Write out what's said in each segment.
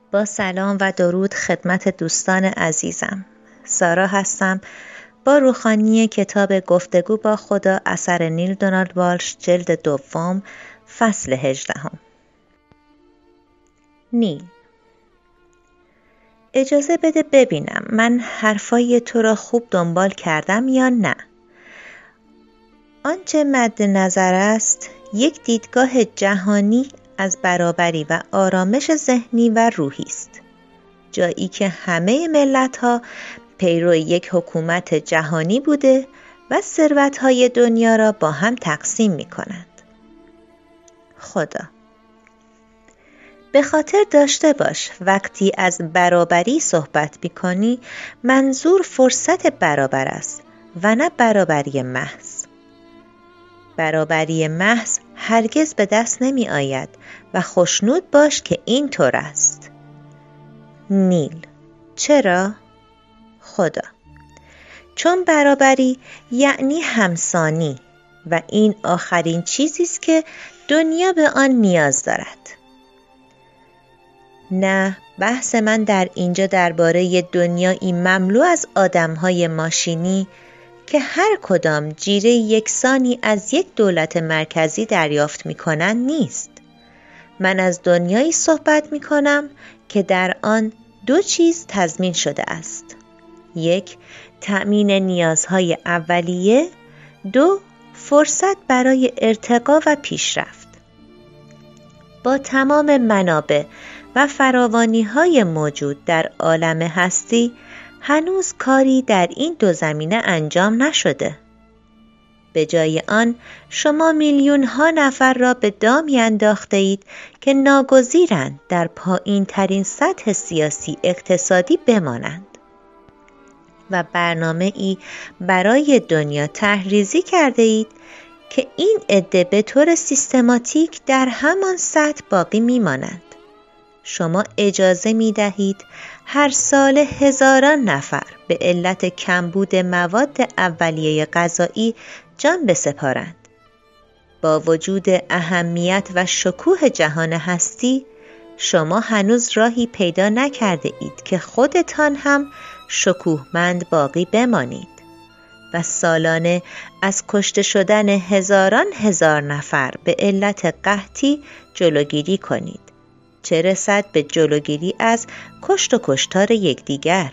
با سلام و درود خدمت دوستان عزیزم. سارا هستم با روخانی کتاب گفتگو با خدا اثر نیل دونالد والش، جلد دوم، فصل 18. نیل: اجازه بده ببینم من حرفای تو را خوب دنبال کردم یا نه. آنچه مد نظر است یک دیدگاه جهانی از برابری و آرامش ذهنی و روحی است، جایی که همه ملت‌ها پیرو یک حکومت جهانی بوده و ثروت‌های دنیا را با هم تقسیم می‌کنند. خدا: به خاطر داشته باش وقتی از برابری صحبت می‌کنی منظور فرصت برابر است و نه برابری محض. برابری محض هرگز به دست نمی آید و خوشنود باش که این طور است. نیل: چرا؟ خدا: چون برابری یعنی همسانی و این آخرین چیزی است که دنیا به آن نیاز دارد. نه، بحث من در اینجا درباره دنیایی مملو از آدم‌های ماشینی که هر کدام جیره یکسانی از یک دولت مرکزی دریافت می‌کنند نیست. من از دنیایی صحبت می‌کنم که در آن دو چیز تضمین شده است: یک، تأمین نیازهای اولیه، دو، فرصت برای ارتقا و پیشرفت. با تمام منابع و فراوانی‌های موجود در عالم هستی هنوز کاری در این دو زمینه انجام نشده. به جای آن شما میلیون‌ها نفر را به دامی انداخته اید که ناگزیرند در پایین ترین سطح سیاسی اقتصادی بمانند و برنامه‌ای برای دنیا طرح‌ریزی کرده اید که این عده به طور سیستماتیک در همان سطح باقی میمانند. شما اجازه می دهید هر سال هزاران نفر به علت کمبود مواد اولیه غذایی جان بسپارند. با وجود اهمیت و شکوه جهان هستی، شما هنوز راهی پیدا نکرده اید که خودتان هم شکوهمند باقی بمانید و سالانه از کشته شدن هزاران هزار نفر به علت قحطی جلوگیری کنید، چه رسد به جلوگیری از کشت و کشتار یکدیگر.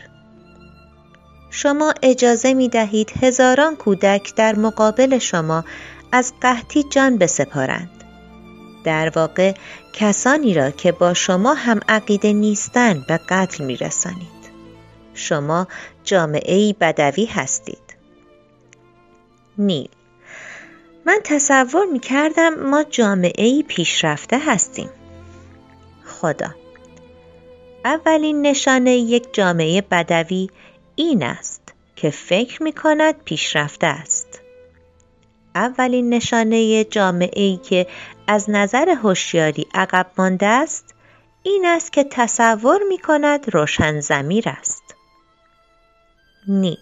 شما اجازه می دهید هزاران کودک در مقابل شما از قحطی جان بسپارند. در واقع کسانی را که با شما هم عقیده نیستند به قتل می رسانید. شما جامعه‌ای بدوی هستید. نیل: من تصور می کردم ما جامعه‌ای پیشرفته هستیم. خدا: اولین نشانه یک جامعه بدوی این است که فکر می کند پیشرفته است. اولین نشانه جامعه‌ای که از نظر هوشیاری عقب مانده است این است که تصور می کند روشن ضمیر است. نیل: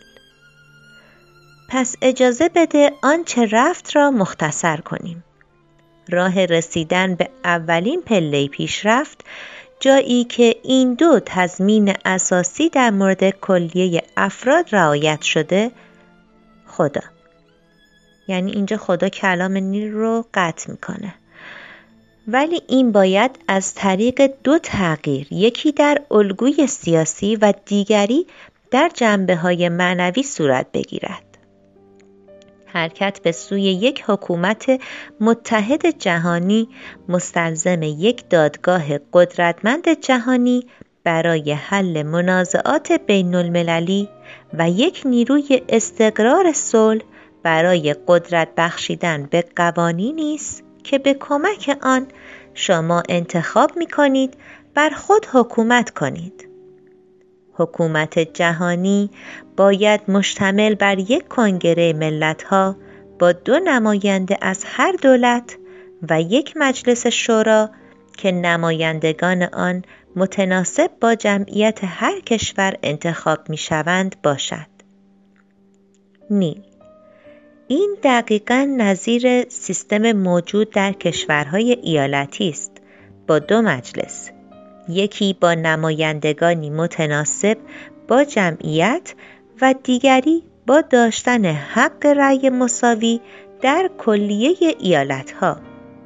پس اجازه بده آنچه رفت را مختصر کنیم. راه رسیدن به اولین پله پیشرفت، جایی که این دو تضمین اساسی در مورد کلیه افراد رعایت شده، خدا. یعنی اینجا خدا کلام نیل رو قطع میکنه. ولی این باید از طریق دو تغییر، یکی در الگوی سیاسی و دیگری در جنبه‌های معنوی صورت بگیرد. حرکت به سوی یک حکومت متحد جهانی مستلزم یک دادگاه قدرتمند جهانی برای حل منازعات بین المللی و یک نیروی استقرار صلح برای قدرت بخشیدن به قوانینی است که به کمک آن شما انتخاب می کنید بر خود حکومت کنید. حکومت جهانی باید مشتمل بر یک کنگره ملت‌ها با دو نماینده از هر دولت و یک مجلس شورا که نمایندگان آن متناسب با جمعیت هر کشور انتخاب می‌شوند باشد. نیل: این دقیقاً نظیر سیستم موجود در کشورهای ایالتی است با دو مجلس، یکی با نمایندگانی متناسب با جمعیت و دیگری با داشتن حق رأی مساوی در کلیه ایالت‌ها.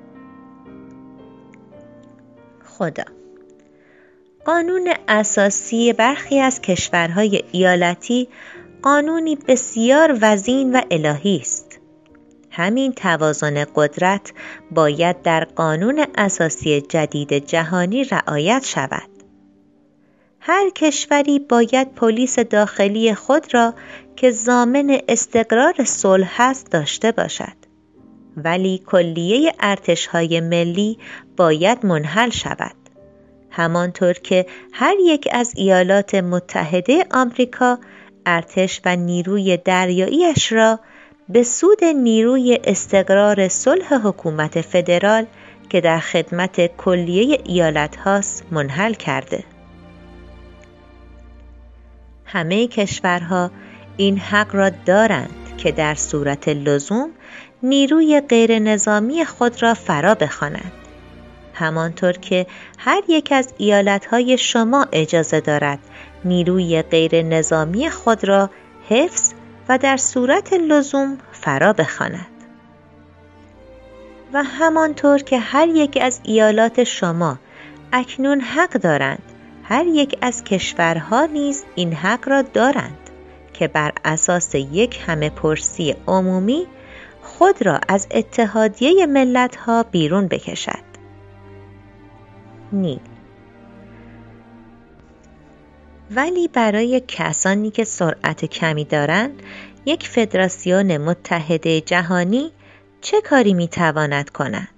خدا. قانون اساسی برخی از کشورهای ایالتی قانونی بسیار وزین و الهی است. همین توازن قدرت باید در قانون اساسی جدید جهانی رعایت شود. هر کشوری باید پلیس داخلی خود را که ضامن استقرار صلح است داشته باشد. ولی کلیه ارتش‌های ملی باید منحل شود. همانطور که هر یک از ایالات متحده آمریکا ارتش و نیروی دریایی‌اش را به سود نیروی استقرار صلح حکومت فدرال که در خدمت کلیه ایالت هاست منحل کرده. همه کشورها این حق را دارند که در صورت لزوم نیروی غیر نظامی خود را فرا بخوانند. همانطور که هر یک از ایالت‌های شما اجازه دارد نیروی غیر نظامی خود را حفظ و در صورت لزوم فرا بخواند. و همانطور که هر یک از ایالات شما اکنون حق دارند، هر یک از کشورها نیز این حق را دارند که بر اساس یک همه‌پرسی عمومی خود را از اتحادیه ملت‌ها بیرون بکشد. نیل. ولی برای کسانی که سرعت کمی دارند، یک فدراسیون متحده جهانی چه کاری میتواند کند؟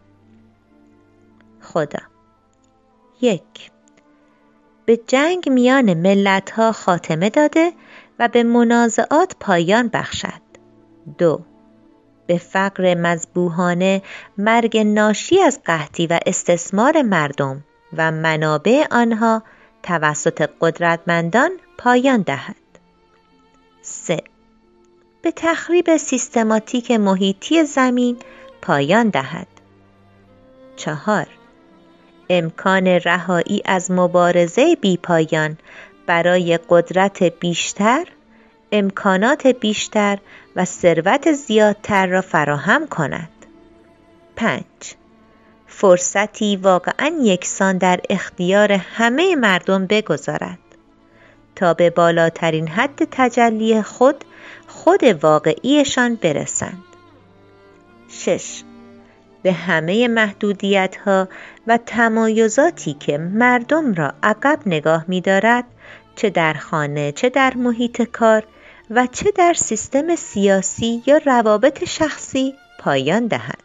خدا. 1. به جنگ میان ملت‌ها خاتمه داده و به منازعات پایان بخشد. 2. به فقر مذبوحانه، مرگ ناشی از قحطی و استثمار مردم و منابع آنها توسط قدرتمندان پایان دهد. 3. به تخریب سیستماتیک محیطی زمین پایان دهد. 4. امکان رهایی از مبارزه بی‌پایان برای قدرت بیشتر، امکانات بیشتر و ثروت زیادتر را فراهم کند. 5. فرصتی واقعاً یکسان در اختیار همه مردم بگذارد تا به بالاترین حد تجلی خود واقعیشان برسند. 6. به همه محدودیت‌ها و تمایزاتی که مردم را عقب نگاه می‌دارد، چه در خانه، چه در محیط کار و چه در سیستم سیاسی یا روابط شخصی پایان دهد.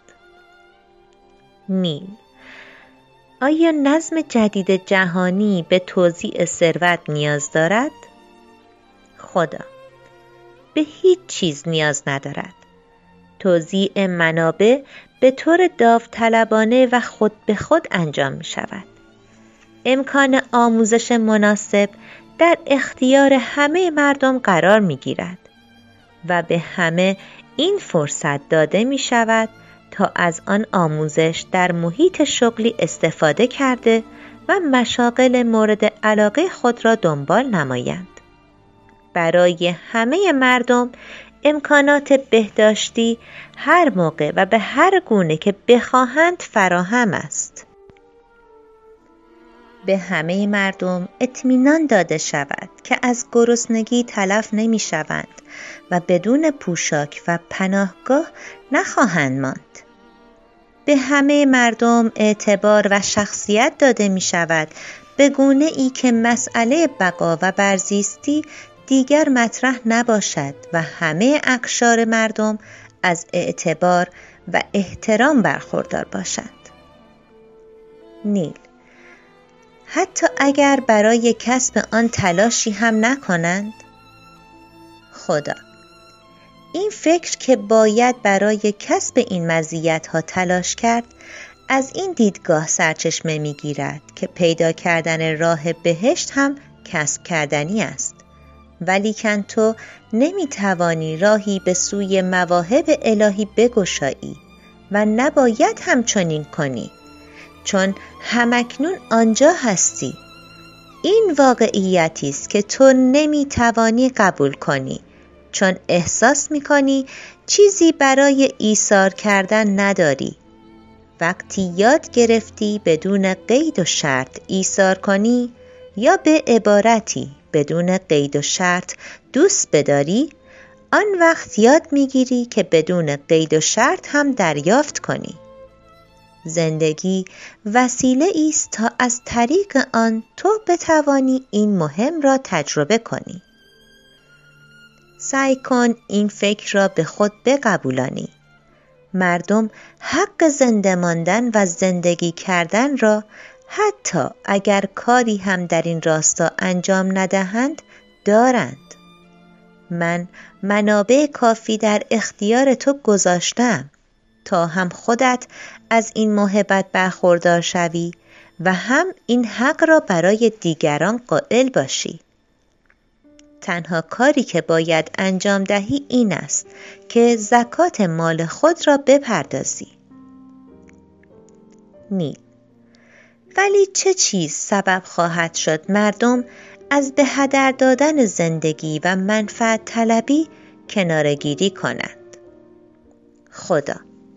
نیل. آیا نظم جدید جهانی به توزیع ثروت نیاز دارد؟ خدا. به هیچ چیز نیاز ندارد. توزیع منابع به طور داوطلبانه و خود به خود انجام می شود. امکان آموزش مناسب در اختیار همه مردم قرار می گیرد و به همه این فرصت داده می شود تا از آن آموزش در محیط شغلی استفاده کرده و مشاغل مورد علاقه خود را دنبال نمایند. برای همه مردم امکانات بهداشتی هر موقع و به هر گونه که بخواهند فراهم است. به همه مردم اطمینان داده شود که از گرسنگی تلف نمی شوند و بدون پوشاک و پناهگاه نخواهند ماند. به همه مردم اعتبار و شخصیت داده می شود به گونه ای که مسئله بقا و برزیستی دیگر مطرح نباشد و همه اقشار مردم از اعتبار و احترام برخوردار باشند. نیل. حتی اگر برای کسب آن تلاشی هم نکنند؟ خدا. این فکر که باید برای کسب این مزیت‌ها تلاش کرد، از این دیدگاه سرچشمه می‌گیرد که پیدا کردن راه بهشت هم کسب کردنی است. ولیکن تو نمی‌توانی راهی به سوی مواهب الهی بگشایی و نباید همچنین کنی، چون همکنون آنجا هستی. این واقعیتی است که تو نمیتوانی قبول کنی، چون احساس میکنی چیزی برای ایثار کردن نداری. وقتی یاد گرفتی بدون قید و شرط ایثار کنی یا به عبارتی بدون قید و شرط دوست بداری، آن وقت یاد میگیری که بدون قید و شرط هم دریافت کنی. زندگی وسیله است تا از طریق آن تو بتوانی این مهم را تجربه کنی. سعی کن این فکر را به خود بقبولانی. مردم حق زنده ماندن و زندگی کردن را حتی اگر کاری هم در این راستا انجام ندهند دارند. من منابع کافی در اختیار تو گذاشتم تا هم خودت از این موهبت برخوردار شوی و هم این حق را برای دیگران قائل باشی. تنها کاری که باید انجام دهی این است که زکات مال خود را بپردازی. نیل: ولی چه چیز سبب خواهد شد مردم از به هدر دادن زندگی و منفعت طلبی کناره‌گیری کنند؟ خدا: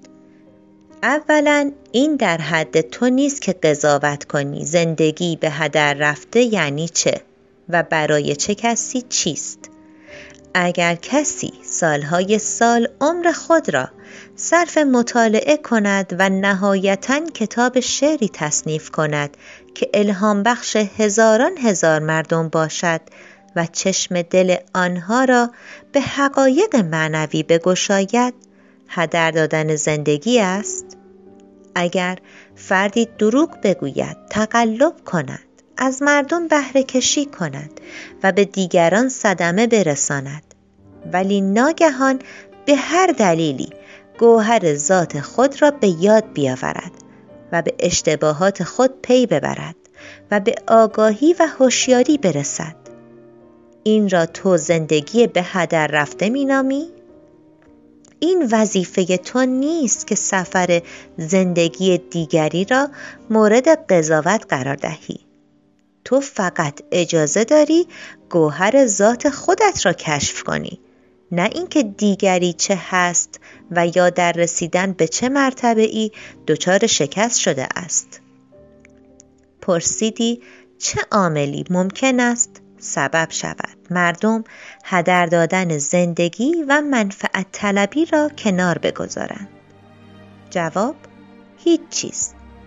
اولا این در حد تو نیست که قضاوت کنی زندگی به هدر رفته یعنی چه و برای چه کسی چیست. اگر کسی سالهای سال عمر خود را صرف مطالعه کند و نهایتاً کتاب شعری تصنیف کند که الهام بخش هزاران هزار مردم باشد و چشم دل آنها را به حقایق معنوی بگشاید، هدر دادن زندگی است؟ اگر فردی دروغ بگوید، تقلب کند، از مردم بهره کشی کند و به دیگران صدمه برساند، ولی ناگهان به هر دلیلی گوهر ذات خود را به یاد بیاورد و به اشتباهات خود پی ببرد و به آگاهی و هوشیاری برسد، این را تو زندگی به هدر رفته می‌نامی؟ این وظیفه تو نیست که سفر زندگی دیگری را مورد قضاوت قرار دهی. تو فقط اجازه داری گوهر ذات خودت را کشف کنی، نه اینکه دیگری چه هست و یا در رسیدن به چه مرتبه‌ای دچار شکست شده است. پرسیدی چه عاملی ممکن است سبب شود مردم هدر دادن زندگی و منفعت طلبی را کنار بگذارند؟ جواب: هیچ چیز.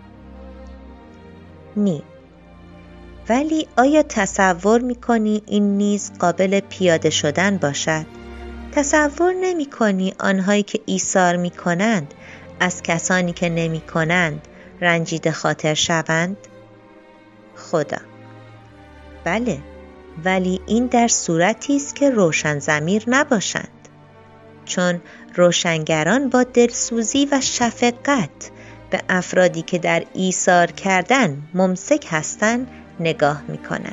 نی. ولی آیا تصور می‌کنی این نیز قابل پیاده شدن باشد؟ تصور نمی‌کنی آنهایی که ایثار می‌کنند از کسانی که نمی‌کنند رنجیده خاطر شوند؟ خدا: بله، ولی این در صورتی است که روشن ضمیر نباشند، چون روشنگران با دلسوزی و شفقت به افرادی که در ایثار کردن ممسک هستند نگاه می‌کنند.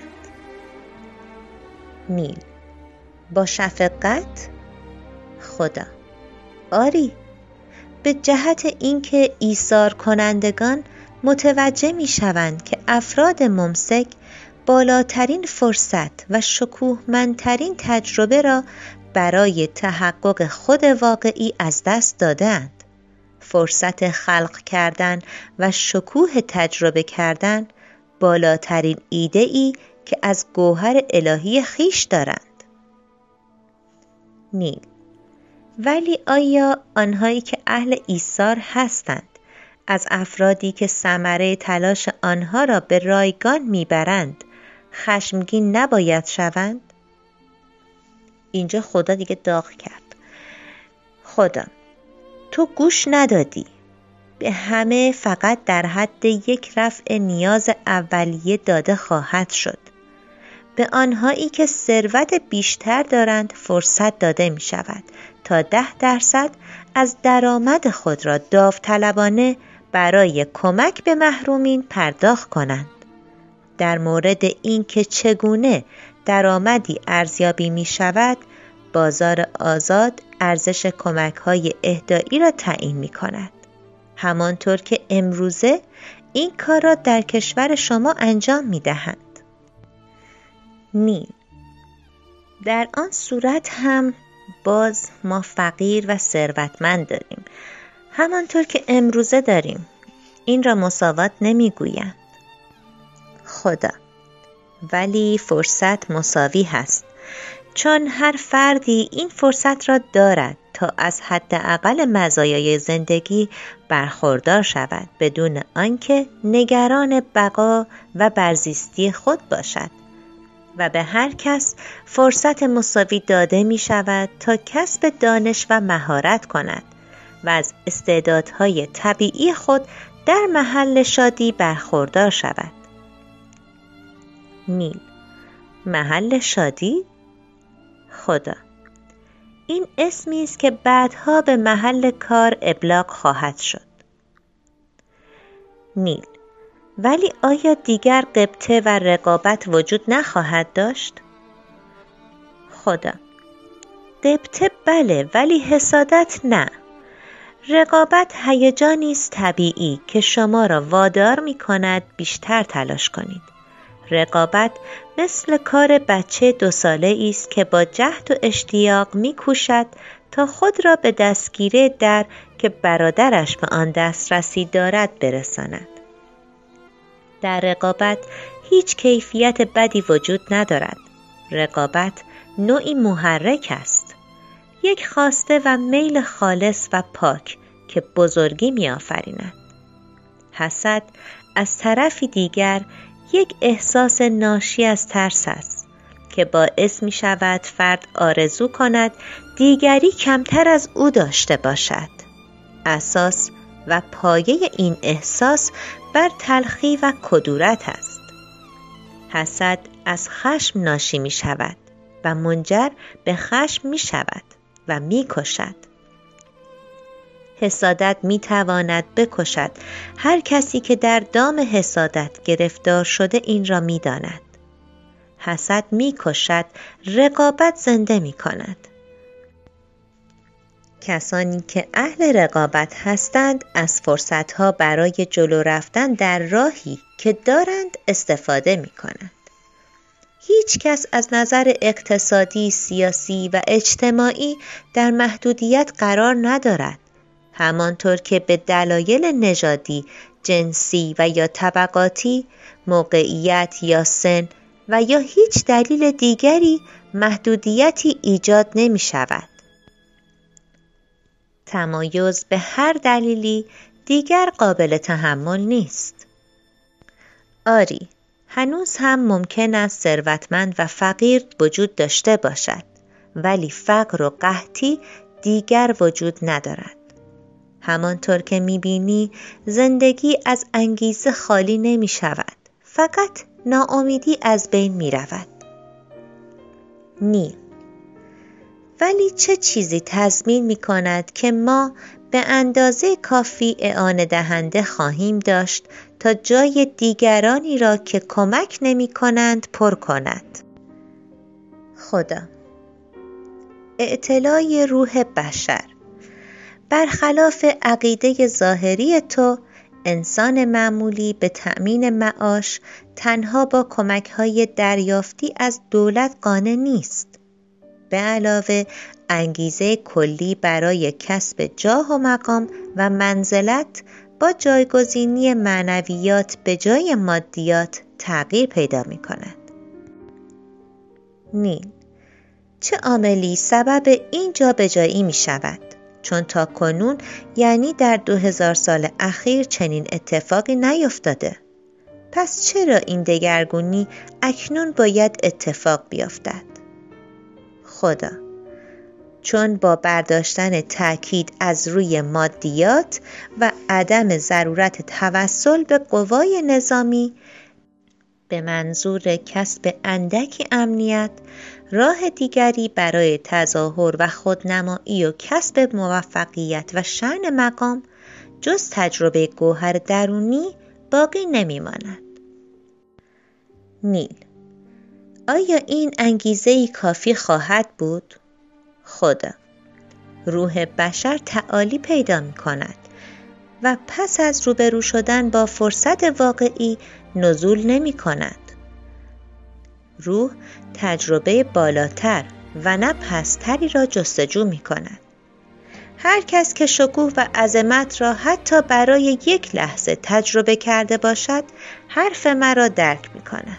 نیل: با شفقت؟ خدا: آری، به جهت اینکه ایثار کنندگان متوجه می‌شوند که افراد ممسک بالاترین فرصت و شکوهمندترین تجربه را برای تحقق خود واقعی از دست دادند. فرصت خلق کردن و شکوه تجربه کردن بالاترین ایده‌ای که از گوهر الهی خیش دارند. نیل: ولی آیا آنهایی که اهل ایثار هستند از افرادی که ثمره تلاش آنها را به رایگان میبرند خشمگین نباید شوند؟ اینجا خدا دیگه داغ کرد. خدا: تو گوش ندادی. به همه فقط در حد یک رفع نیاز اولیه داده خواهد شد. به آنهایی که ثروت بیشتر دارند فرصت داده می شود تا 10% از درآمد خود را داوطلبانه برای کمک به محرومین پرداخت کنند. در مورد اینکه چگونه درآمدی ارزیابی می شود، بازار آزاد ارزش کمک‌های اهدایی را تعیین می کند. همانطور که امروزه این کار را در کشور شما انجام می دهند. نیل: در آن صورت هم باز ما فقیر و ثروتمند داریم، همانطور که امروزه داریم. این را مساوات نمی گویند. خدا: ولی فرصت مساوی هست، چون هر فردی این فرصت را دارد تا از حداقل مزایای زندگی برخوردار شود بدون آنکه نگران بقا و برزیستی خود باشد و به هر کس فرصت مساوی داده می شود تا کسب دانش و مهارت کند و از استعدادهای طبیعی خود در محل شادی برخوردار شود. نیل: محل شادی؟ خدا: این اسمی است که بعدها به محل کار ابلاغ خواهد شد. نیل: ولی آیا دیگر غبطه و رقابت وجود نخواهد داشت؟ خدا: غبطه بله، ولی حسادت نه. رقابت هیجانی است طبیعی که شما را وادار می کند بیشتر تلاش کنید. رقابت مثل کار بچه 2 ساله است که با جهد و اشتیاق می کوشد تا خود را به دستگیره در که برادرش به آن دسترسی دارد برساند. در رقابت هیچ کیفیت بدی وجود ندارد. رقابت نوعی محرک است، یک خواسته و میل خالص و پاک که بزرگی می آفریند. حسد از طرفی دیگر یک احساس ناشی از ترس است که باعث می شود فرد آرزو کند دیگری کمتر از او داشته باشد. اساس و پایه این احساس بر تلخی و کدورت است. حسد از خشم ناشی می شود و منجر به خشم می شود و می کشد. حسادت می تواند بکشد. هر کسی که در دام حسادت گرفتار شده این را می داند. حسد می کشد، رقابت زنده می کند. کسانی که اهل رقابت هستند از فرصتها برای جلو رفتن در راهی که دارند استفاده می کنند. هیچ کس از نظر اقتصادی، سیاسی و اجتماعی در محدودیت قرار ندارد. همانطور که به دلایل نژادی، جنسی و یا طبقاتی، موقعیت یا سن و یا هیچ دلیل دیگری محدودیتی ایجاد نمی شود. تمایز به هر دلیلی دیگر قابل تحمل نیست. آری، هنوز هم ممکن است ثروتمند و فقیر وجود داشته باشد، ولی فقر و قحطی دیگر وجود ندارد. همانطور که می‌بینی زندگی از انگیزه خالی نمی شود، فقط ناامیدی از بین می رود. نیل: ولی چه چیزی تضمین می کند که ما به اندازه کافی اعانه دهنده خواهیم داشت تا جای دیگرانی را که کمک نمی کنند پر کند؟ خدا: اعتلای روح بشر. برخلاف عقیده ظاهری تو، انسان معمولی به تأمین معاش تنها با کمک‌های دریافتی از دولت قانع نیست. به علاوه انگیزه کلی برای کسب جاه و مقام و منزلت با جایگزینی معنویات به جای مادیات تغییر پیدا می کند. نیل: چه عاملی سبب این جابجایی می شود؟ چون تا کنون، یعنی در 2000 سال اخیر، چنین اتفاقی نیفتاده. پس چرا این دگرگونی اکنون باید اتفاق بیفتد؟ خدا: چون با برداشتن تأکید از روی مادیات و عدم ضرورت توسل به قوای نظامی به منظور کسب اندکی امنیت، راه دیگری برای تظاهر و خودنمایی و کسب موفقیت و شأن مقام جز تجربه گوهر درونی باقی نمی‌ماند. نیل: آیا این انگیزه‌ای کافی خواهد بود؟ خدا: روح بشر تعالی پیدا می‌کند، و پس از روبرو شدن با فرصت واقعی نزول نمی کند. روح تجربه بالاتر و نه پستری را جستجو می کند. هر کس که شکوه و عظمت را حتی برای یک لحظه تجربه کرده باشد، حرف مرا درک می کند.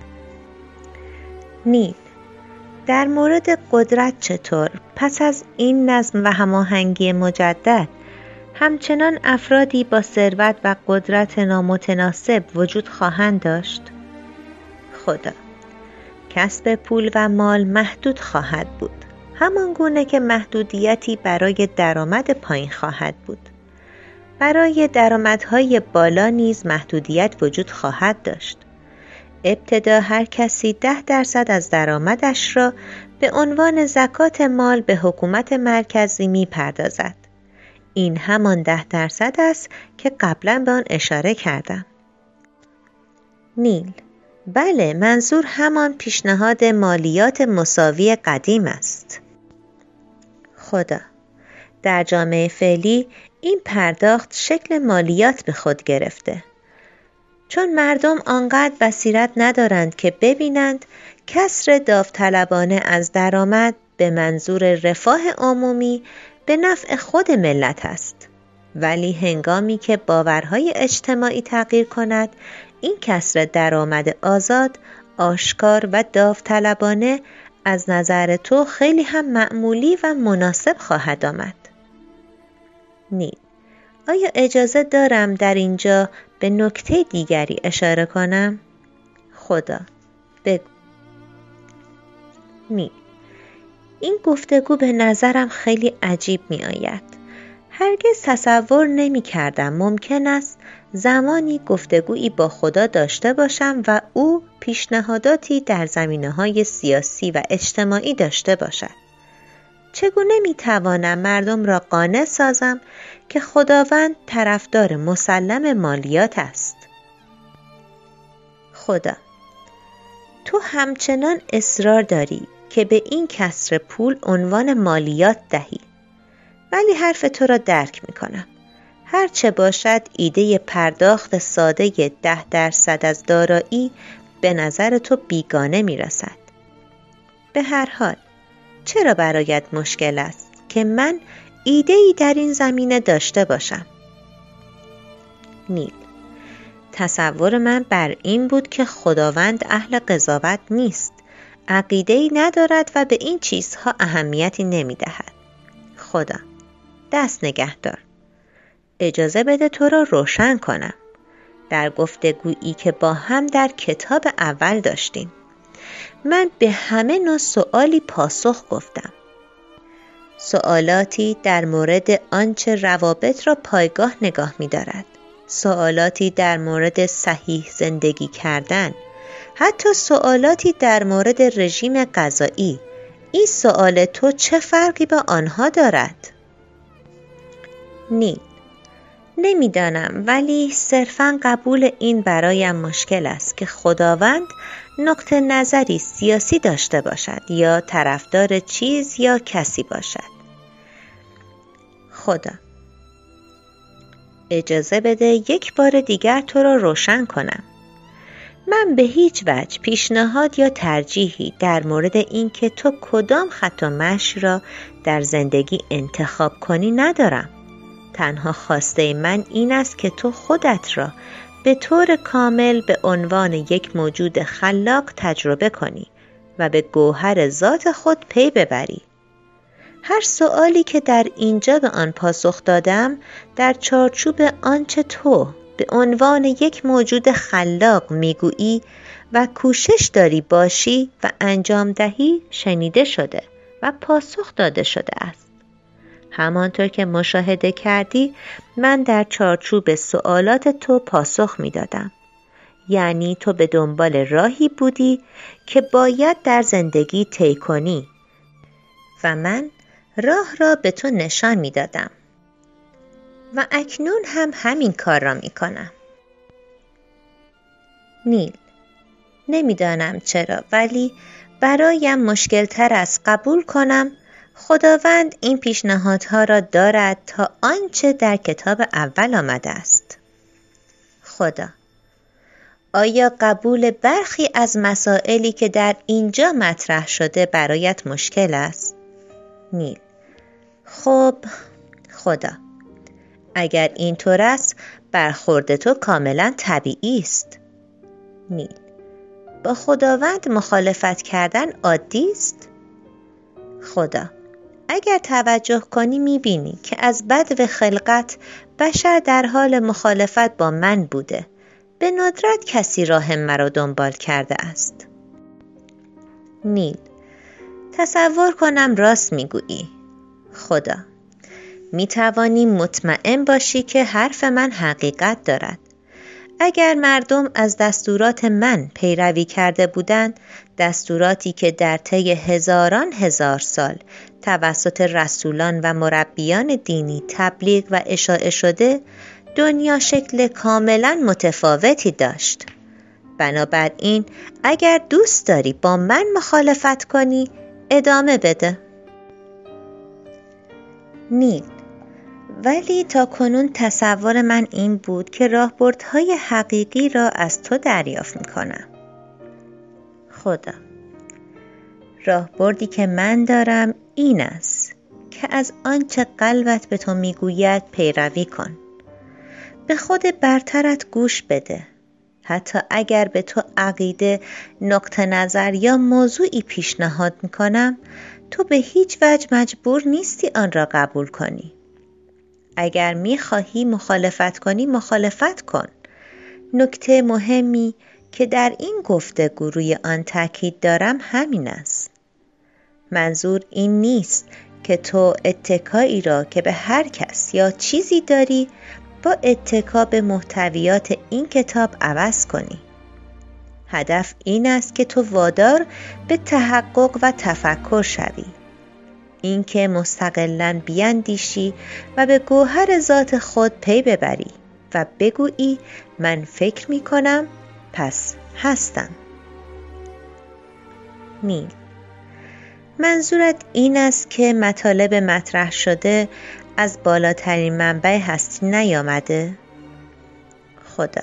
نیل: در مورد قدرت چطور؟ پس از این نظم و هماهنگی مجدد، همچنان افرادی با ثروت و قدرت نامتناسب وجود خواهند داشت؟ خدا: کسب پول و مال محدود خواهد بود، همان گونه که محدودیتی برای درآمد پایین خواهد بود. برای درآمدهای بالا نیز محدودیت وجود خواهد داشت. ابتدا هر کسی 10% از درآمدش را به عنوان زکات مال به حکومت مرکزی می‌پردازد. این همان 10% است که قبلا به آن اشاره کردم. نیل: بله، منظور همان پیشنهاد مالیات مساوی قدیم است. خدا: در جامعه فعلی این پرداخت شکل مالیات به خود گرفته، چون مردم آنقدر بصیرت ندارند که ببینند کسر داوطلبانه از درآمد به منظور رفاه عمومی به نفع خود ملت است. ولی هنگامی که باورهای اجتماعی تغییر کند، این کسر درآمد آزاد، آشکار و داوطلبانه از نظر تو خیلی هم معمولی و مناسب خواهد آمد. نیل: آیا اجازه دارم در اینجا به نکته دیگری اشاره کنم؟ خدا: بگو. نیل: این گفتگو به نظرم خیلی عجیب می آید. هرگز تصور نمی کردم ممکن است زمانی گفتگویی با خدا داشته باشم و او پیشنهاداتی در زمینه‌های سیاسی و اجتماعی داشته باشد. چگونه می توانم مردم را قانع سازم که خداوند طرفدار مسلم مالیات است؟ خدا: تو همچنان اصرار داری که به این کسر پول عنوان مالیات دهی، ولی حرف تو را درک می کنم. هر چه باشد ایده پرداخت ساده 10% از دارایی به نظر تو بیگانه می رسد. به هر حال چرا برایت مشکل است که من ایده‌ای در این زمینه داشته باشم؟ نیل: تصور من بر این بود که خداوند اهل قضاوت نیست، عقیده‌ای ندارد و به این چیزها اهمیتی نمی‌دهد. خدا: دست نگهدار. اجازه بده تو را روشن کنم. در گفتگویی که با هم در کتاب اول داشتیم، من به همه نوع سؤالی پاسخ گفتم. سوالاتی در مورد آنچه روابط را پایگاه نگاه می‌دارد، سوالاتی در مورد صحیح زندگی کردن، حتی سوالاتی در مورد رژیم غذایی. این سوال تو چه فرقی با آنها دارد؟ نیل: نمیدانم، ولی صرفاً قبول این برایم مشکل است که خداوند نقطه نظری سیاسی داشته باشد یا طرفدار چیز یا کسی باشد. خدا: اجازه بده یک بار دیگر تو را روشن کنم. من به هیچ وجه پیشنهاد یا ترجیحی در مورد این که تو کدام خط و مشی را در زندگی انتخاب کنی ندارم. تنها خواسته من این است که تو خودت را به طور کامل به عنوان یک موجود خلاق تجربه کنی و به گوهر ذات خود پی ببری. هر سؤالی که در اینجا به آن پاسخ دادم در چارچوب آنچه تو به عنوان یک موجود خلاق میگویی و کوشش داری باشی و انجام دهی شنیده شده و پاسخ داده شده است. همانطور که مشاهده کردی من در چارچوب سوالات تو پاسخ میدادم. یعنی تو به دنبال راهی بودی که باید در زندگی طی کنی و من راه را به تو نشان میدادم و اکنون هم همین کار را میکنم. نیل: نمیدانم چرا، ولی برایم مشکل تر است قبول کنم خداوند این پیشنهادها را دارد تا آنچه در کتاب اول آمده است. خدا: آیا قبول برخی از مسائلی که در اینجا مطرح شده برایت مشکل است؟ نیل: خب خدا، اگر اینطور است برخورد تو کاملا طبیعی است. نیل: با خداوند مخالفت کردن عادی است؟ خدا: اگر توجه کنی میبینی که از بدو خلقت بشر در حال مخالفت با من بوده. به ندرت کسی راه مرا دنبال کرده است. نیل: تصور کنم راست میگویی. خدا: میتوانی مطمئن باشی که حرف من حقیقت دارد. اگر مردم از دستورات من پیروی کرده بودند، دستوراتی که در طی هزاران هزار سال توسط رسولان و مربیان دینی تبلیغ و اشاعه شده، دنیا شکل کاملا متفاوتی داشت. بنابراین اگر دوست داری با من مخالفت کنی، ادامه بده. نیل: ولی تا کنون تصور من این بود که راهبردهای حقیقی را از تو دریافت می‌کنم. خدا: راهبردی که من دارم این است که از آنچه قلبت به تو میگوید پیروی کن. به خود برترت گوش بده. حتی اگر به تو عقیده، نقطه نظر یا موضوعی پیشنهاد میکنم، تو به هیچ وجه مجبور نیستی آن را قبول کنی. اگر میخواهی مخالفت کنی، مخالفت کن. نکته مهمی که در این گفتگو روی آن تاکید دارم همین است. منظور این نیست که تو اتکایی را که به هر کس یا چیزی داری با اتکا به محتویات این کتاب عوض کنی. هدف این است که تو وادار به تحقق و تفکر شوی. این که مستقلاً بیاندیشی و به گوهر ذات خود پی ببری و بگویی من فکر می کنم پس هستم. نیل: منظورت این است که مطالب مطرح شده از بالاترین منبع هستی نیامده؟ خدا: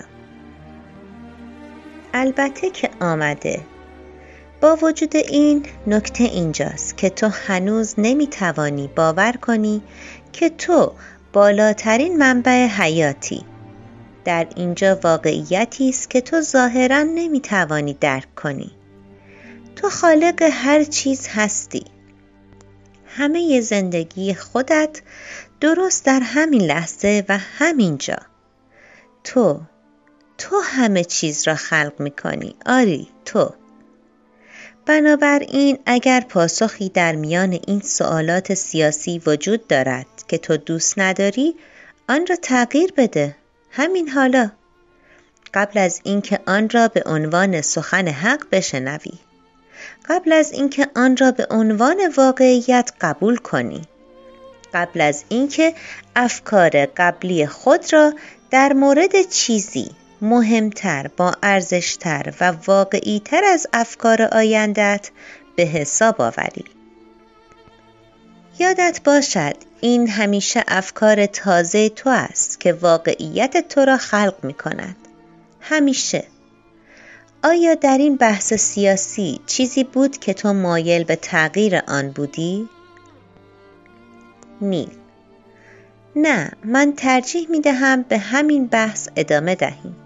البته که آمده. با وجود این نکته اینجاست که تو هنوز نمیتوانی باور کنی که تو بالاترین منبع حیاتی. در اینجا واقعیتی است که تو ظاهراً نمیتوانی درک کنی. تو خالق هر چیز هستی. همه زندگی خودت درست در همین لحظه و همین جا. تو همه چیز را خلق میکنی. آری، تو. بنابراین اگر پاسخی در میان این سوالات سیاسی وجود دارد که تو دوست نداری، آن را تغییر بده. همین حالا. قبل از اینکه آن را به عنوان سخن حق بشنوی. قبل از اینکه آن را به عنوان واقعیت قبول کنی. قبل از اینکه افکار قبلی خود را در مورد چیزی مهمتر، با ارزشتر و واقعیتر از افکار آیندت به حساب آوری. یادت باشد این همیشه افکار تازه تو است که واقعیت تو را خلق می کند. همیشه. آیا در این بحث سیاسی چیزی بود که تو مایل به تغییر آن بودی؟ نیل: نه، من ترجیح می دهم به همین بحث ادامه دهیم.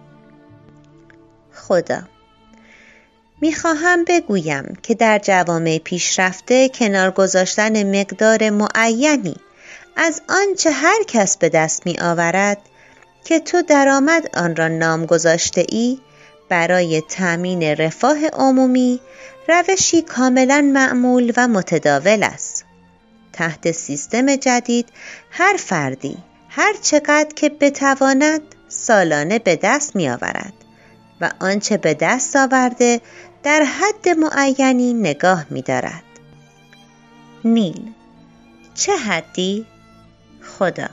خدا: میخواهم بگویم که در جوامع پیشرفته کنار گذاشتن مقدار معینی از آنچه هر کس به دست می آورد که تو درآمد آن را نام گذاشته ای، برای تأمین رفاه عمومی روشی کاملا معمول و متداول است. تحت سیستم جدید هر فردی هر چقدر که بتواند سالانه به دست می آورد و آنچه به دست آورده در حد معینی نگاه می دارد. نیل: چه حدی؟ خدا: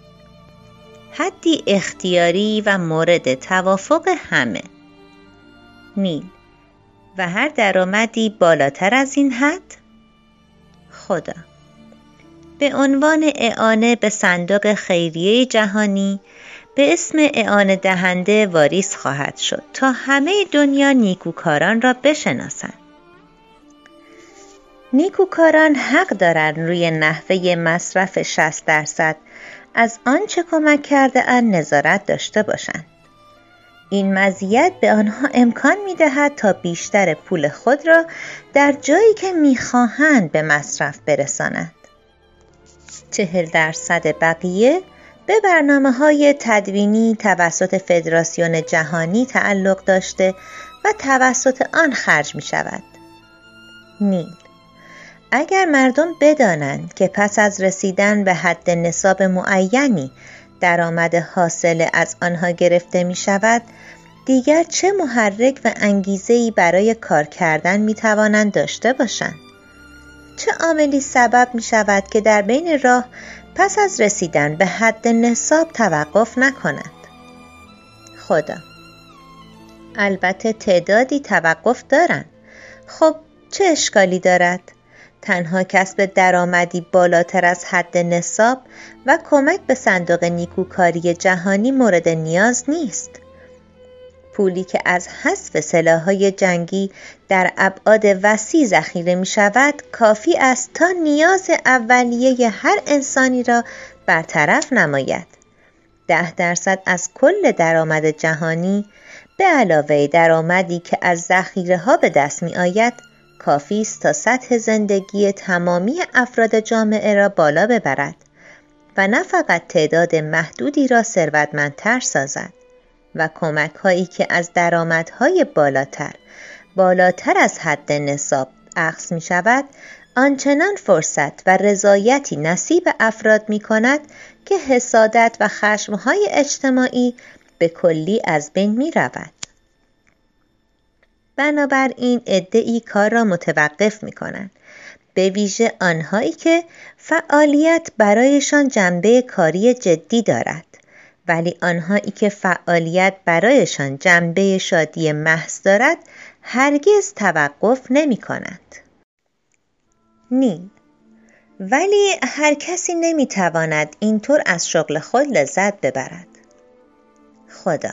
حدی اختیاری و مورد توافق همه. نیل: و هر درآمدی بالاتر از این حد؟ خدا: به عنوان اعانه به صندوق خیریه جهانی به اسم اعانه دهنده واریز خواهد شد تا همه دنیا نیکوکاران را بشناسند. نیکوکاران حق دارند روی نحوه مصرف 60% از آنچه کمک کرده اند نظارت داشته باشند. این مزیت به آنها امکان می‌دهد تا بیشتر پول خود را در جایی که می‌خواهند به مصرف برسانند. 40% بقیه به برنامه‌های تدوینی توسط فدراسیون جهانی تعلق داشته و توسط آن خرج می‌شود. نیل: اگر مردم بدانند که پس از رسیدن به حد نصاب معینی درآمد حاصل از آنها گرفته می شود، دیگر چه محرک و انگیزه‌ای برای کار کردن می توانند داشته باشند؟ چه عاملی سبب می شود که در بین راه پس از رسیدن به حد نصاب توقف نکنند؟ خدا: البته تعدادی توقف دارند. خب چه اشکالی دارد؟ تنها کسب درآمدی بالاتر از حد نصاب و کمک به صندوق نیکوکاری جهانی مورد نیاز نیست. پولی که از حذف سلاح‌های جنگی در ابعاد وسیع ذخیره می شود کافی است تا نیاز اولیه هر انسانی را برطرف نماید. 10% از کل درآمد جهانی به علاوه درآمدی که از ذخیره‌ها به دست می آید کافی است تا سطح زندگی تمامی افراد جامعه را بالا ببرد و نه فقط تعداد محدودی را ثروتمندتر سازد و کمک هایی که از درآمدهای بالاتر از حد نصاب اخذ می شود آنچنان فرصت و رضایتی نصیب افراد می کند که حسادت و خشمهای اجتماعی به کلی از بین می رود. بنابراین عده‌ای کار را متوقف می کنند، به ویژه آنهایی که فعالیت برایشان جنبه کاری جدی دارد، ولی آنهایی که فعالیت برایشان جنبه شادی محض دارد هرگز توقف نمی کنند. نیل: ولی هر کسی نمی تواند اینطور از شغل خود لذت ببرد. خدا: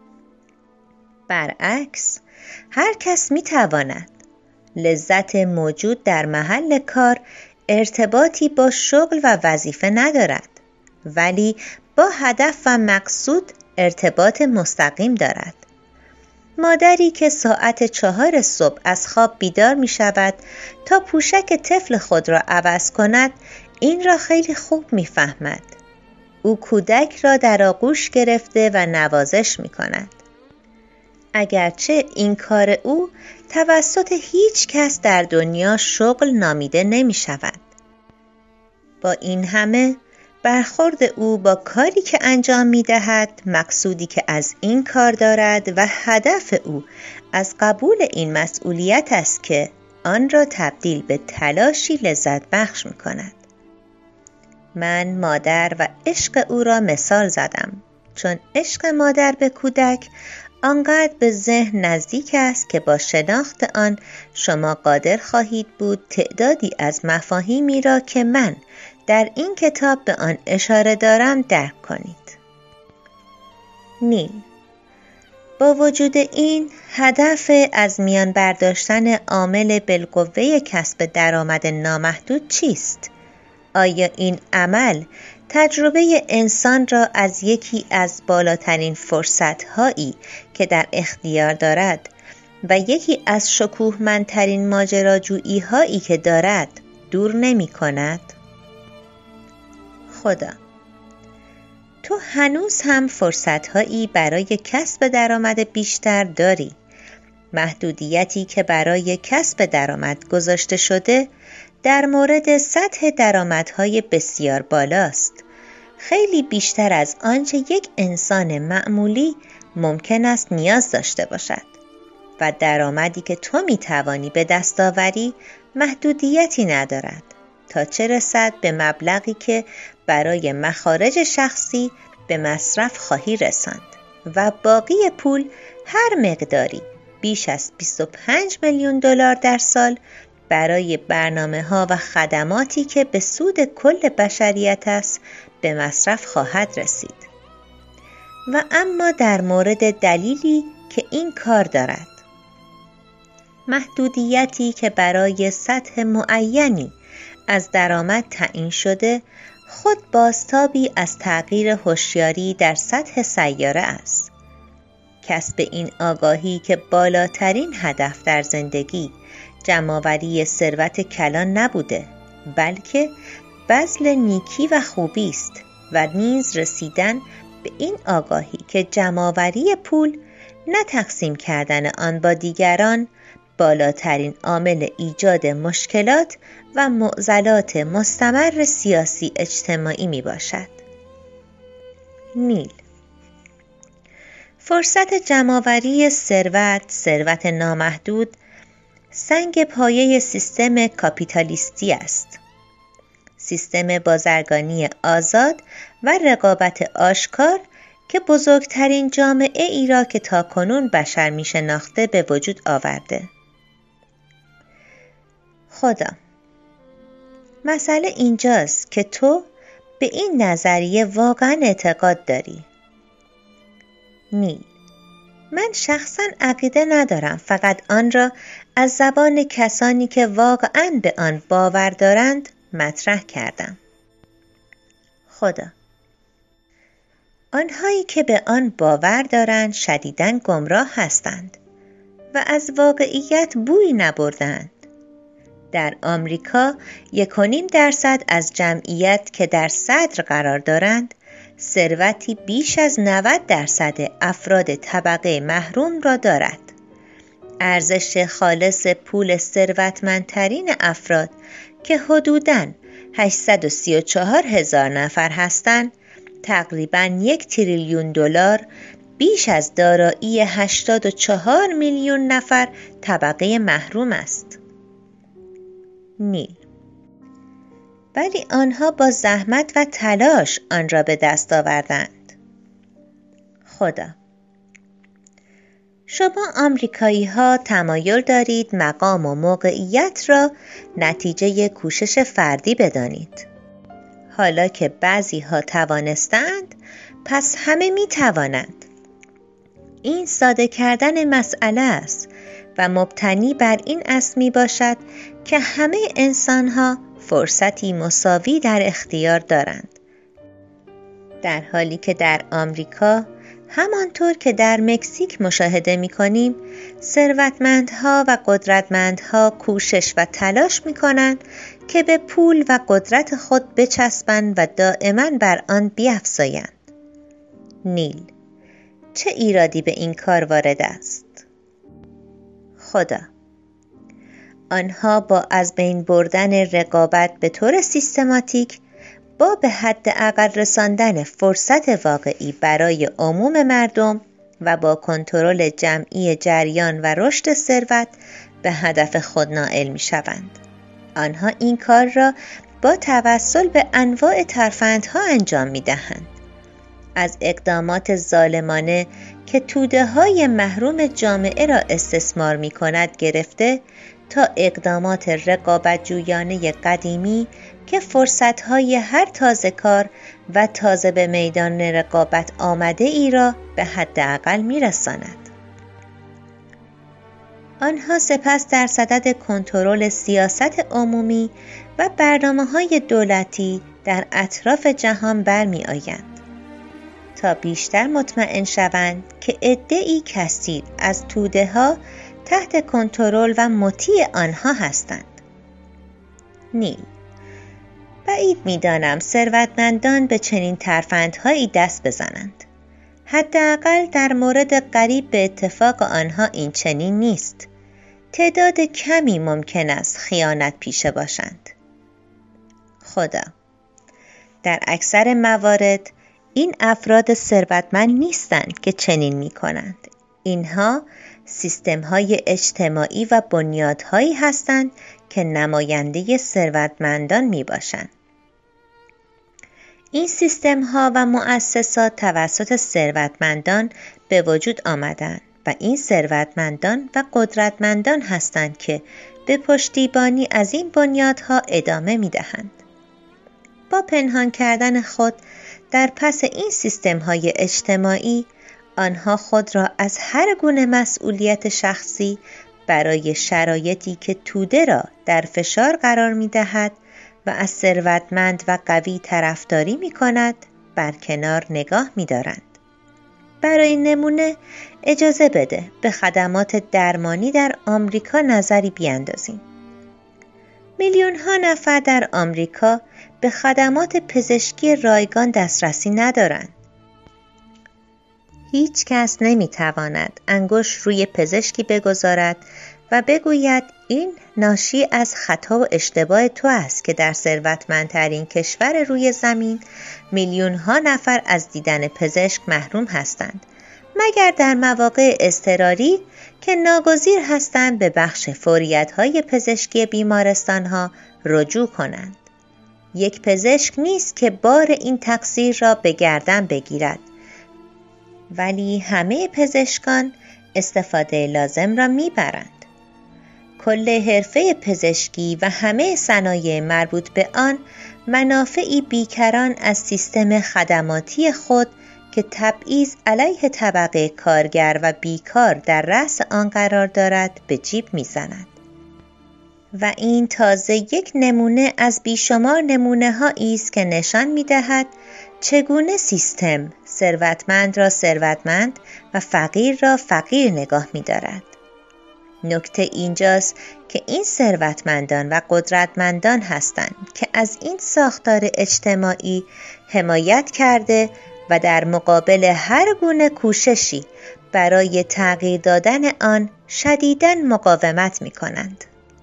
برعکس، هر کس می تواند. لذت موجود در محل کار ارتباطی با شغل و وظیفه ندارد، ولی با هدف و مقصود ارتباط مستقیم دارد. مادری که ساعت 4 صبح از خواب بیدار می شود تا پوشک طفل خود را عوض کند این را خیلی خوب می فهمد. او کودک را در آغوش گرفته و نوازش می کند. اگرچه این کار او توسط هیچ کس در دنیا شغل نامیده نمی شود. با این همه برخورد او با کاری که انجام می دهد، مقصودی که از این کار دارد و هدف او از قبول این مسئولیت است که آن را تبدیل به تلاشی لذت بخش می کند. من مادر و عشق او را مثال زدم، چون عشق مادر به کودک آنقدر به ذهن نزدیک است که با شناخت آن شما قادر خواهید بود تعدادی از مفاهیمی را که من در این کتاب به آن اشاره دارم درک کنید. نیل: با وجود این هدف از میان برداشتن عامل بالقوه کسب درآمد نامحدود چیست؟ آیا این عمل تجربه انسان را از یکی از بالاترین فرصت‌هایی که در اختیار دارد و یکی از شکوهمندترین ماجراجویی‌هایی که دارد دور نمی‌کند؟ خدا: تو هنوز هم فرصت‌هایی برای کسب درآمد بیشتر داری. محدودیتی که برای کسب درآمد گذاشته شده در مورد سطح درآمدهای بسیار بالاست، خیلی بیشتر از آنچه یک انسان معمولی ممکن است نیاز داشته باشد و درآمدی که تو می‌توانی به دست آوری محدودیتی ندارد تا چه رسد به مبلغی که برای مخارج شخصی به مصرف خواهی رساند و باقی پول هر مقداری بیش از $25 میلیون در سال برای برنامه‌ها و خدماتی که به سود کل بشریت است به مصرف خواهد رسید. و اما در مورد دلیلی که این کار دارد، محدودیتی که برای سطح معینی از درآمد تعیین شده، خود بازتابی از تغییر هوشیاری در سطح سیاره است. کسب این آگاهی که بالاترین هدف در زندگی جمع‌آوری ثروت کلان نبوده، بلکه بذل نیکی و خوبی است و نیز رسیدن به این آگاهی که جمع‌آوری پول، نه تقسیم کردن آن با دیگران، بالاترین عامل ایجاد مشکلات و معضلات مستمر سیاسی اجتماعی می باشد. نیل: فرصت جمع‌آوری ثروت نامحدود سنگ پایه سیستم کاپیتالیستی است. سیستم بازرگانی آزاد و رقابت آشکار که بزرگترین جامعه ای را که تاکنون بشر می شناخته به وجود آورده. خدا: مسئله اینجاست که تو به این نظریه واقعا اعتقاد داری. نیل: من شخصا عقیده ندارم، فقط آن را از زبان کسانی که واقعا به آن باور دارند مطرح کردم. خدا: آنهایی که به آن باور دارند شدیداً گمراه هستند و از واقعیت بوی نبردند. در آمریکا 1.5% از جمعیت که در صدر قرار دارند، ثروتی بیش از 90% افراد طبقه محروم را دارد. ارزش خالص پول ثروتمندترین افراد که حدوداً 834,000 نفر هستند، تقریباً 1 تریلیون دلار بیش از دارایی 84 میلیون نفر طبقه محروم است. نیل: ولی آنها با زحمت و تلاش آن را به دست آوردند. خدا: شما آمریکایی ها تمایل دارید مقام و موقعیت را نتیجه کوشش فردی بدانید. حالا که بعضی ها توانستند، پس همه می توانند. این ساده کردن مسئله است و مبتنی بر این اصل می باشد که همه انسان ها فرصتی مساوی در اختیار دارند. در حالی که در آمریکا، همانطور که در مکزیک مشاهده می کنیم، ثروتمندها و قدرتمندها کوشش و تلاش می کنند که به پول و قدرت خود بچسبند و دائما بر آن بیفزایند. نیل: چه ایرادی به این کار وارد است؟ خدا: آنها با از بین بردن رقابت به طور سیستماتیک، با به حداقل رساندن فرصت واقعی برای عموم مردم و با کنترل جمعی جریان و رشد ثروت به هدف خود نائل می‌شوند. آنها این کار را با توسل به انواع ترفندها انجام می‌دهند. از اقدامات ظالمانه که توده‌های محروم جامعه را استثمار می‌کند گرفته تا اقدامات رقابت‌جویانه قدیمی که فرصت‌های هر تازه‌کار و تازه به میدان رقابت آمده ای را به حداقل می‌رساند. آنها سپس در صدد کنترل سیاست عمومی و برنامه‌های دولتی در اطراف جهان برمی‌آیند تا بیشتر مطمئن شوند که عده‌ای کثیر از توده‌ها تحت کنترل و مطیع آنها هستند. نیل: بعید می‌دانم ثروتمندان به چنین ترفندهایی دست بزنند. حداقل در مورد قریب به اتفاق آنها این چنین نیست. تعداد کمی ممکن است خیانت پیشه باشند. خدا: در اکثر موارد این افراد ثروتمند نیستند که چنین می‌کنند. اینها سیستم‌های اجتماعی و بنیادهایی هستند که نماینده ثروتمندان میباشند. این سیستم‌ها و مؤسسات توسط ثروتمندان به وجود آمدند و این ثروتمندان و قدرتمندان هستند که به پشتیبانی از این بنیادها ادامه می‌دهند. با پنهان کردن خود در پس این سیستم‌های اجتماعی، آنها خود را از هر گونه مسئولیت شخصی برای شرایطی که توده را در فشار قرار می‌دهد و از ثروتمند و قوی طرفداری می‌کند برکنار نگاه می‌دارند. برای نمونه اجازه بده به خدمات درمانی در آمریکا نظری بیاندازیم. میلیون‌ها نفر در آمریکا به خدمات پزشکی رایگان دسترسی ندارند. هیچ کس نمی‌تواند انگشت روی پزشکی بگذارد و بگوید این ناشی از خطا و اشتباه تو است که در ثروتمندترین کشور روی زمین میلیون‌ها نفر از دیدن پزشک محروم هستند، مگر در مواقع اضطراری که ناگزیر هستند به بخش فوریت‌های پزشکی بیمارستان‌ها رجوع کنند. یک پزشک نیست که بار این تقصیر را به گردن بگیرد، ولی همه پزشکان استفاده لازم را میبرند. کل حرفه پزشکی و همه صنایع مربوط به آن منافعی بیکران از سیستم خدماتی خود که تبعیض علیه طبقه کارگر و بیکار در رأس آن قرار دارد به جیب میزند. و این تازه یک نمونه از بیشمار نمونه‌هایی است که نشان می‌دهد چگونه سیستم ثروتمند را ثروتمند و فقیر را فقیر نگاه می‌دارد. نکته اینجاست که این ثروتمندان و قدرتمندان هستند که از این ساختار اجتماعی حمایت کرده و در مقابل هر گونه کوششی برای تغییر دادن آن شدیداً مقاومت می‌کنند.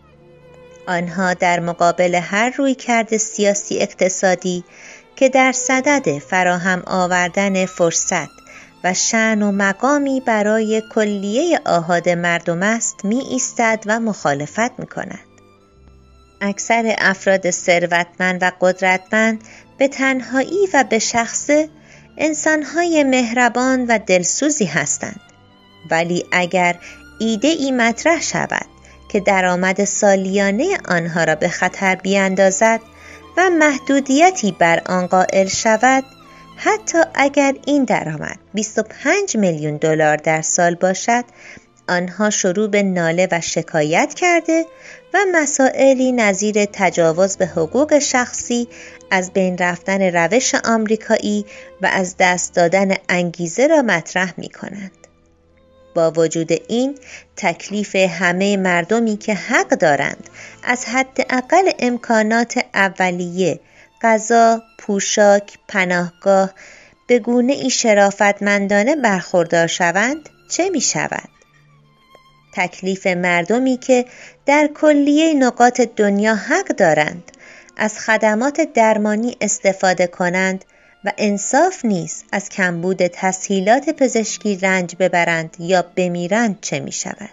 آنها در مقابل هر رویکرد سیاسی اقتصادی که در صدد فراهم آوردن فرصت و شأن و مقامی برای کلیه آحاد مردم است می ایستد و مخالفت می کند. اکثر افراد ثروتمند و قدرتمند به تنهایی و به شخصه انسانهای مهربان و دلسوزی هستند، ولی اگر ایده ای مطرح شود که درآمد سالیانه آنها را به خطر بیاندازد و محدودیتی بر آن قائل شود، حتی اگر این درآمد 25 میلیون دلار در سال باشد، آنها شروع به ناله و شکایت کرده و مسائلی نظیر تجاوز به حقوق شخصی، از بین رفتن روش آمریکایی و از دست دادن انگیزه را مطرح می کنند. با وجود این، تکلیف همه مردمی که حق دارند از حداقل امکانات اولیه، غذا، پوشاک، پناهگاه به گونه‌ای شرافتمندانه برخوردار شوند چه می شود؟ تکلیف مردمی که در کلیه نقاط دنیا حق دارند از خدمات درمانی استفاده کنند و انصاف نیست از کمبود تسهیلات پزشکی رنج ببرند یا بمیرند چه می شود؟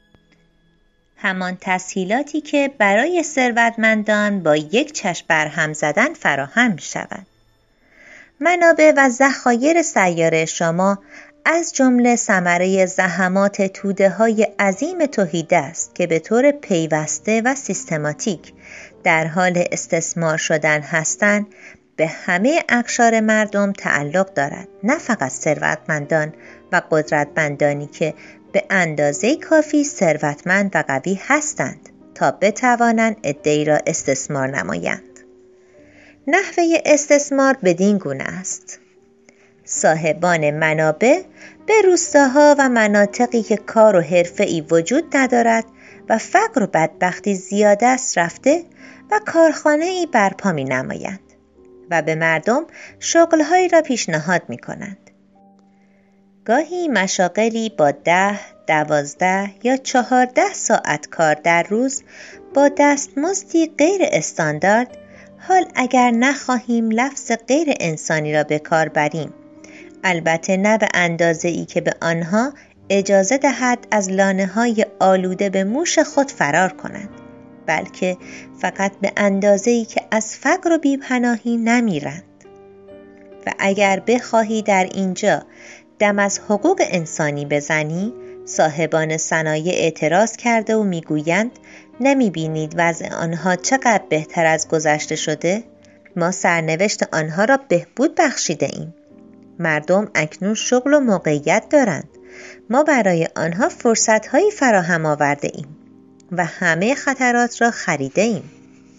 همان تسهیلاتی که برای ثروتمندان با یک چشم برهم زدن فراهم می شود. منابع و ذخایر سیاره شما از جمله ثمره زحمات توده‌های عظیم توحیده است که به طور پیوسته و سیستماتیک در حال استثمار شدن هستند، به همه اقشار مردم تعلق دارد، نه فقط ثروتمندان و قدرتمندانی که به اندازه کافی ثروتمند و قوی هستند تا بتوانند عده‌ای را استثمار نمایند. نحوه استثمار بدین گونه است: صاحبان منابع به روستاها و مناطقی که کار و حرفه‌ای وجود ندارد و فقر و بدبختی زیاده است رفته و کارخانه‌ای برپا می نمایند و به مردم شغل‌هایی را پیشنهاد می کنند. گاهی مشاغلی با 10، 12 یا 14 ساعت کار در روز با دستمزدی غیر استاندارد، حال اگر نخواهیم لفظ غیر انسانی را به کار بریم، البته نه به اندازه‌ای که به آنها اجازه دهد از لانه‌های آلوده به موش خود فرار کنند، بلکه فقط به اندازه‌ای که از فقر و بی‌پناهی نمیرند. و اگر بخواهی در اینجا دم از حقوق انسانی بزنی، صاحبان صنایع اعتراض کرده و میگویند نمیبینید وضع آنها چقدر بهتر از گذشته شده؟ ما سرنوشت آنها را بهبود بخشیده ایم. مردم اکنون شغل و موقعیت دارند. ما برای آنها فرصت‌هایی فراهم آورده ایم و همه خطرات را خریده ایم.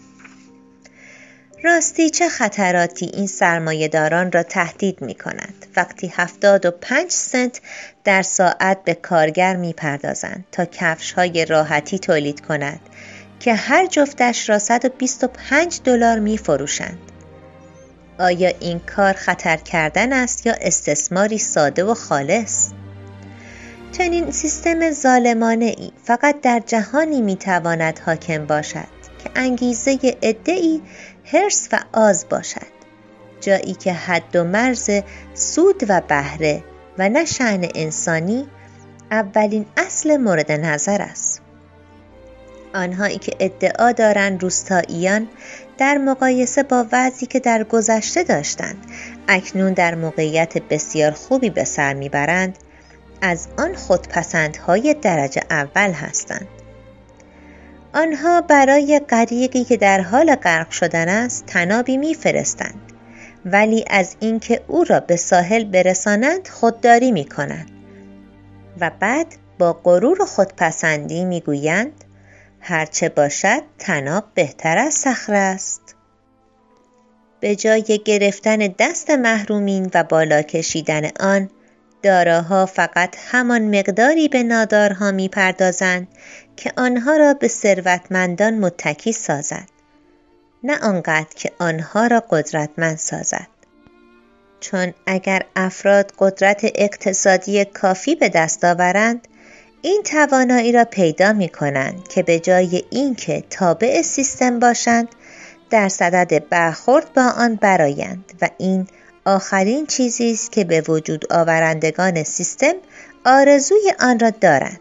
راستی چه خطراتی این سرمایه‌داران را تهدید می‌کند وقتی 75 سنت در ساعت به کارگر می‌پردازند تا کفش‌های راحتی تولید کند که هر جفتش را $125 می‌فروشند. آیا این کار خطر کردن است یا استثماری ساده و خالص؟ چنین سیستم ظالمانه‌ای فقط در جهانی می‌تواند حاکم باشد که انگیزه عده‌ای حرص و آز باشد، جایی که حد و مرز سود و بهره و نه شأن انسانی اولین اصل مورد نظر است. آنهایی که ادعا دارند روستاییان در مقایسه با وضعی که در گذشته داشتند اکنون در موقعیت بسیار خوبی به سر میبرند، از آن خودپسندهای درجه اول هستند. آنها برای غریقی که در حال غرق شدن است طنابی میفرستند، ولی از اینکه او را به ساحل برسانند خودداری میکنند و بعد با غرور و خودپسندی میگویند هرچه باشد طناب بهتر از صخره است. به جای گرفتن دست محرومین و بالا کشیدن آن، داراها فقط همان مقداری به نادارها میپردازند که آنها را به ثروتمندان متکی سازد، نه آنقدر که آنها را قدرتمند سازد. چون اگر افراد قدرت اقتصادی کافی به دست آورند، این توانایی را پیدا می کنند که به جای اینکه تابع سیستم باشند، در صدد برخورد با آن برآیند و این آخرین چیزی است که به وجود آورندگان سیستم آرزوی آن را دارند.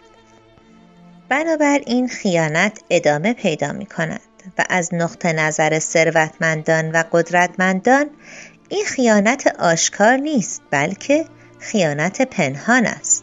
بنابراین خیانت ادامه پیدا می کند و از نقطه نظر ثروتمندان و قدرتمندان این خیانت آشکار نیست، بلکه خیانت پنهان است.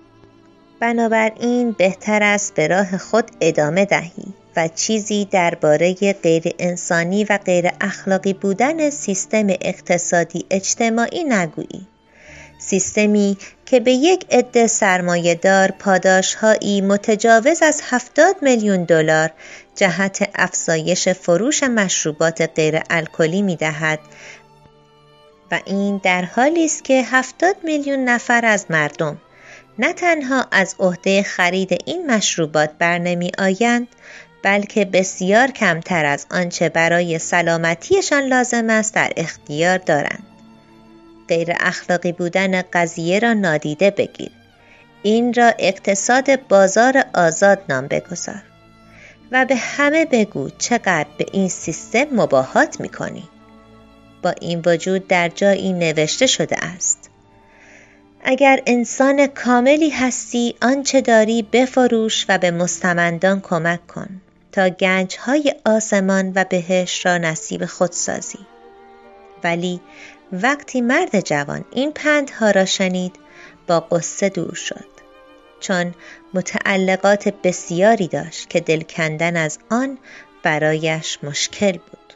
بنابراین بهتر است به راه خود ادامه دهی و چیزی درباره غیر انسانی و غیر اخلاقی بودن سیستم اقتصادی اجتماعی نگویی. سیستمی که به یک عده سرمایه‌دار پاداش‌هایی متجاوز از $70 میلیون جهت افزایش فروش مشروبات غیر الکلی می‌دهد و این در حالی است که 70 میلیون نفر از مردم نه تنها از عهده خرید این مشروبات برنمی آیند، بلکه بسیار کمتر از آنچه برای سلامتیشان لازم است در اختیار دارند. غیر اخلاقی بودن قضیه را نادیده بگیر. این را اقتصاد بازار آزاد نام بگذار و به همه بگو چقدر به این سیستم مباهات می‌کنی. با این وجود در جایی نوشته شده است: اگر انسان کاملی هستی، آنچه داری بفروش و به مستمندان کمک کن تا گنج‌های آسمان و بهشت را نصیب خود سازی. ولی وقتی مرد جوان این پندها را شنید، با غصه دور شد، چون متعلقات بسیاری داشت که دل کندن از آن برایش مشکل بود.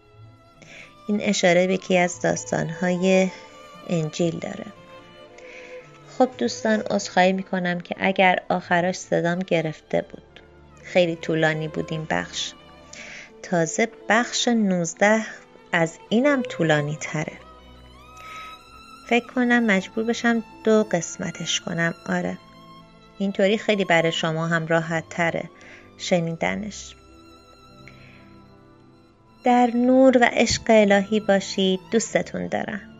این اشاره به یکی از داستان‌های انجیل داره. خب دوستان، عذرخواهی میکنم که اگر آخرش صدام گرفته بود. خیلی طولانی بود این بخش. تازه بخش 19 از اینم طولانی تره. فکر کنم مجبور بشم 2 قسمتش کنم. آره، اینطوری خیلی برای شما هم راحت تره شنیدنش. در نور و عشق الهی باشید. دوستتون دارم.